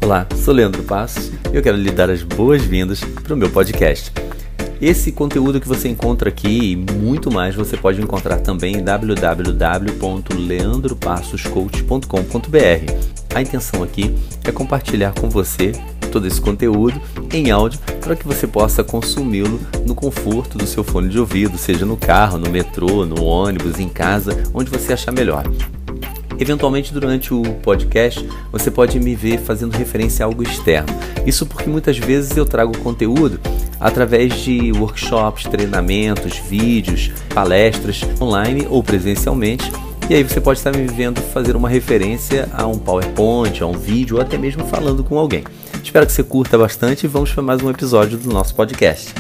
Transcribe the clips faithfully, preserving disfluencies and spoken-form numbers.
Olá, sou Leandro Passos e eu quero lhe dar as boas-vindas para o meu podcast. Esse conteúdo que você encontra aqui e muito mais você pode encontrar também em w w w ponto leandro passos coach ponto com ponto b r. A intenção aqui é compartilhar com você todo esse conteúdo em áudio para que você possa consumi-lo no conforto do seu fone de ouvido, seja no carro, no metrô, no ônibus, em casa, onde você achar melhor. Eventualmente, durante o podcast, você pode me ver fazendo referência a algo externo. Isso porque muitas vezes eu trago conteúdo através de workshops, treinamentos, vídeos, palestras online ou presencialmente. E aí você pode estar me vendo fazer uma referência a um PowerPoint, a um vídeo ou até mesmo falando com alguém. Espero que você curta bastante e vamos para mais um episódio do nosso podcast.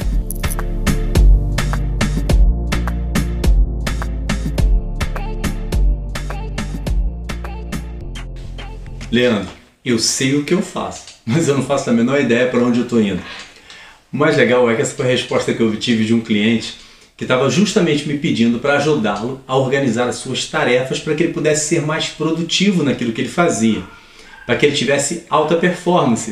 Leandro, eu sei o que eu faço, mas eu não faço a menor ideia para onde eu estou indo. O mais legal é que essa foi a resposta que eu obtive de um cliente que estava justamente me pedindo para ajudá-lo a organizar as suas tarefas para que ele pudesse ser mais produtivo naquilo que ele fazia, para que ele tivesse alta performance.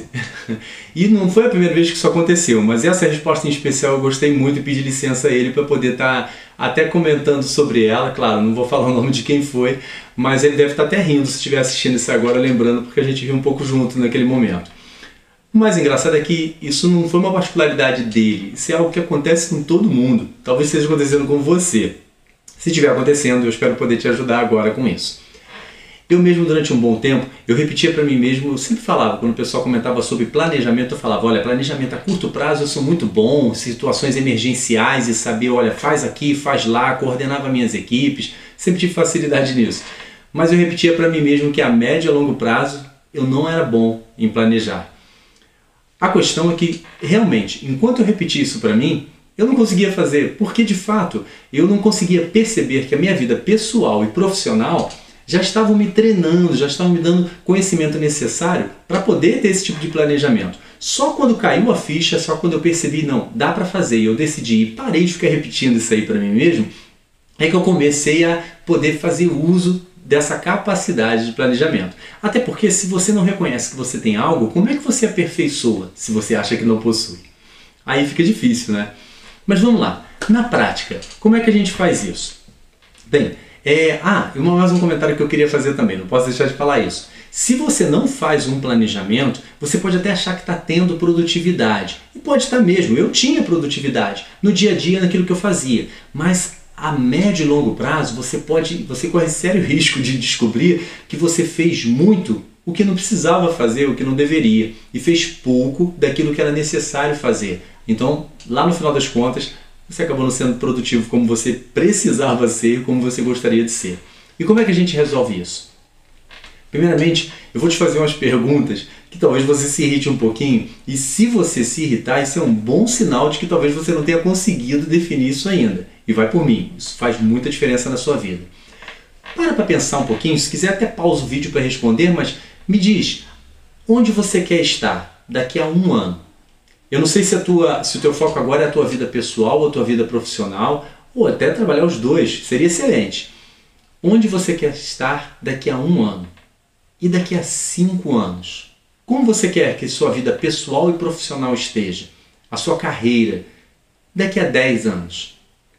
E não foi a primeira vez que isso aconteceu, mas essa resposta em especial eu gostei muito e pedi licença a ele para poder estar até comentando sobre ela. Claro, não vou falar o nome de quem foi, mas ele deve estar até rindo se estiver assistindo isso agora, lembrando, porque a gente viu um pouco junto naquele momento. O mais engraçado é que isso não foi uma particularidade dele, isso é algo que acontece com todo mundo. Talvez esteja acontecendo com você. Se estiver acontecendo, eu espero poder te ajudar agora com isso. Eu mesmo, durante um bom tempo, eu repetia para mim mesmo, eu sempre falava, quando o pessoal comentava sobre planejamento, eu falava, olha, planejamento a curto prazo eu sou muito bom, situações emergenciais e saber, olha, faz aqui, faz lá, coordenava minhas equipes, sempre tive facilidade nisso. Mas eu repetia para mim mesmo que a médio e a longo prazo eu não era bom em planejar. A questão é que, realmente, enquanto eu repetia isso para mim, eu não conseguia fazer, porque de fato eu não conseguia perceber que a minha vida pessoal e profissional já estavam me treinando, já estavam me dando conhecimento necessário para poder ter esse tipo de planejamento. Só quando caiu a ficha, só quando eu percebi, não, dá para fazer, e eu decidi e parei de ficar repetindo isso aí para mim mesmo, é que eu comecei a poder fazer uso dessa capacidade de planejamento. Até porque se você não reconhece que você tem algo, como é que você aperfeiçoa se você acha que não possui? Aí fica difícil, né? Mas vamos lá, na prática, como é que a gente faz isso? Bem, É, ah, e mais um comentário que eu queria fazer também, não posso deixar de falar isso. Se você não faz um planejamento, você pode até achar que está tendo produtividade. E pode estar mesmo, eu tinha produtividade no dia a dia naquilo que eu fazia. Mas a médio e longo prazo você, pode, você corre sério risco de descobrir que você fez muito o que não precisava fazer, o que não deveria. E fez pouco daquilo que era necessário fazer. Então, lá no final das contas, você acabou não sendo produtivo como você precisava ser, como você gostaria de ser. E como é que a gente resolve isso? Primeiramente, eu vou te fazer umas perguntas que talvez você se irrite um pouquinho, e se você se irritar, isso é um bom sinal de que talvez você não tenha conseguido definir isso ainda. E vai por mim, isso faz muita diferença na sua vida. Para para pensar um pouquinho, se quiser até pausa o vídeo para responder, mas me diz, onde você quer estar daqui a um ano? Eu não sei se, a tua, se o teu foco agora é a tua vida pessoal ou a tua vida profissional, ou até trabalhar os dois, seria excelente. Onde você quer estar daqui a um ano? E daqui a cinco anos? Como você quer que sua vida pessoal e profissional esteja? A sua carreira? Daqui a dez anos?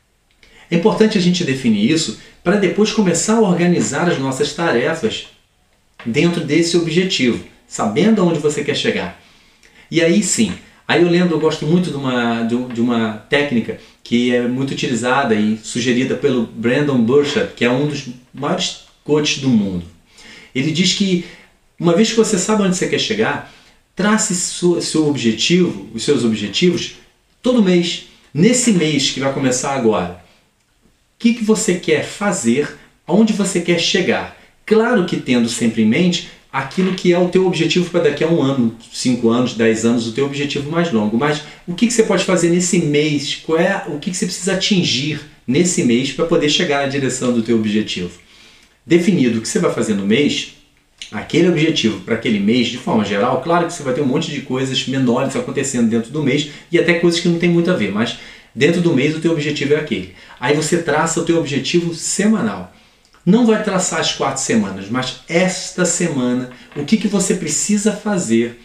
É importante a gente definir isso para depois começar a organizar as nossas tarefas dentro desse objetivo, sabendo aonde você quer chegar. E aí sim, aí eu lembro, eu gosto muito de uma, de uma técnica que é muito utilizada e sugerida pelo Brandon Burchard, que é um dos maiores coaches do mundo. Ele diz que uma vez que você sabe onde você quer chegar, trace seu, seu objetivo, os seus objetivos todo mês. Nesse mês que vai começar agora, o que, que você quer fazer, aonde você quer chegar? Claro que tendo sempre em mente aquilo que é o teu objetivo para daqui a um ano, cinco anos, dez anos, o teu objetivo mais longo. Mas o que, que você pode fazer nesse mês? Qual é, o que, que você precisa atingir nesse mês para poder chegar na direção do teu objetivo? Definido o que você vai fazer no mês, aquele objetivo para aquele mês, de forma geral, claro que você vai ter um monte de coisas menores acontecendo dentro do mês e até coisas que não tem muito a ver, mas dentro do mês o teu objetivo é aquele. Aí você traça o teu objetivo semanal. Não vai traçar as quatro semanas, mas esta semana, o que, que você precisa fazer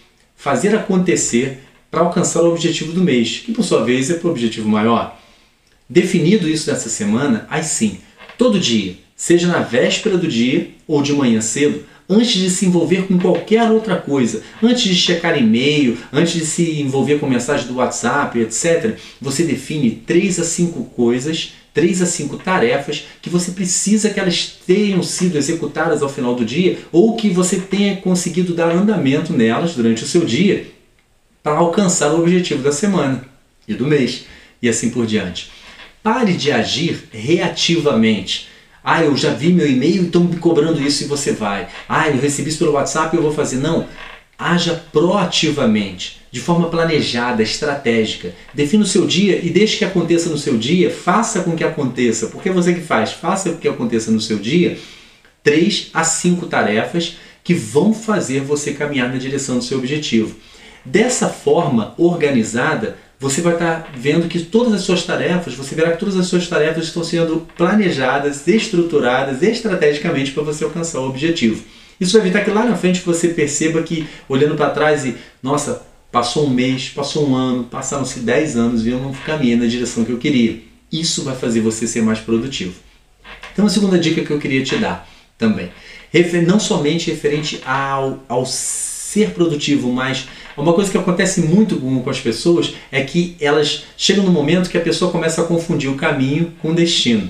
fazer acontecer para alcançar o objetivo do mês, que por sua vez é para o objetivo maior. Definido isso nessa semana, aí sim, todo dia, seja na véspera do dia ou de manhã cedo, antes de se envolver com qualquer outra coisa, antes de checar e-mail, antes de se envolver com mensagem do WhatsApp, etcétera, você define três a cinco coisas, três a cinco tarefas que você precisa que elas tenham sido executadas ao final do dia ou que você tenha conseguido dar andamento nelas durante o seu dia para alcançar o objetivo da semana e do mês e assim por diante. Pare de agir reativamente. Ah, eu já vi meu e-mail e estão me cobrando isso e você vai. Ah, eu recebi isso pelo WhatsApp e eu vou fazer. Não. Haja proativamente, de forma planejada, estratégica. Defina o seu dia e deixe que aconteça no seu dia. Faça com que aconteça. Porque é você que faz. Faça com que aconteça no seu dia três a cinco tarefas que vão fazer você caminhar na direção do seu objetivo. Dessa forma organizada, você vai estar vendo que todas as suas tarefas, você verá que todas as suas tarefas estão sendo planejadas, estruturadas estrategicamente para você alcançar o objetivo. Isso vai evitar que lá na frente você perceba que, olhando para trás e, nossa, passou um mês, passou um ano, passaram-se dez anos e eu não caminhei na direção que eu queria. Isso vai fazer você ser mais produtivo. Então a segunda dica que eu queria te dar também, não somente referente ao, ao ser produtivo, mas uma coisa que acontece muito com as pessoas é que elas chegam no momento que a pessoa começa a confundir o caminho com o destino.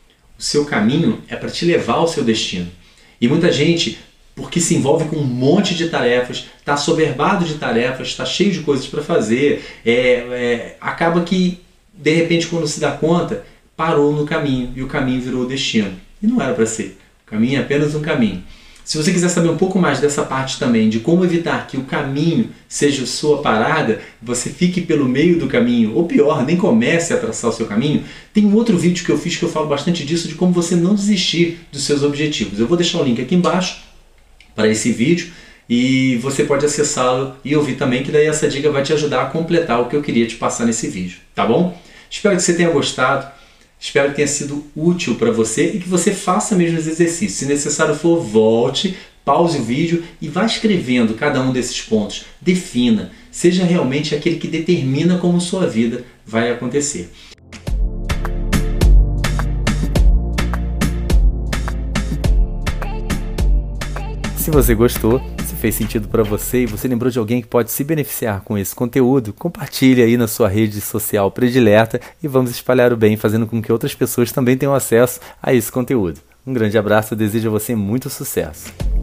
O seu caminho é para te levar ao seu destino. E muita gente, porque se envolve com um monte de tarefas, está assoberbado de tarefas, está cheio de coisas para fazer, é, é, acaba que, de repente, quando se dá conta, parou no caminho e o caminho virou o destino. E não era para ser. O caminho é apenas um caminho. Se você quiser saber um pouco mais dessa parte também, de como evitar que o caminho seja sua parada, você fique pelo meio do caminho, ou pior, nem comece a traçar o seu caminho, tem um outro vídeo que eu fiz que eu falo bastante disso, de como você não desistir dos seus objetivos. Eu vou deixar o link aqui embaixo para esse vídeo e você pode acessá-lo e ouvir também, que daí essa dica vai te ajudar a completar o que eu queria te passar nesse vídeo, tá bom? Espero que você tenha gostado. Espero que tenha sido útil para você e que você faça mesmo os exercícios. Se necessário for, volte, pause o vídeo e vá escrevendo cada um desses pontos. Defina. Seja realmente aquele que determina como sua vida vai acontecer. Se você gostou, se fez sentido para você e você lembrou de alguém que pode se beneficiar com esse conteúdo, compartilhe aí na sua rede social predileta e vamos espalhar o bem, fazendo com que outras pessoas também tenham acesso a esse conteúdo. Um grande abraço, eu desejo a você muito sucesso.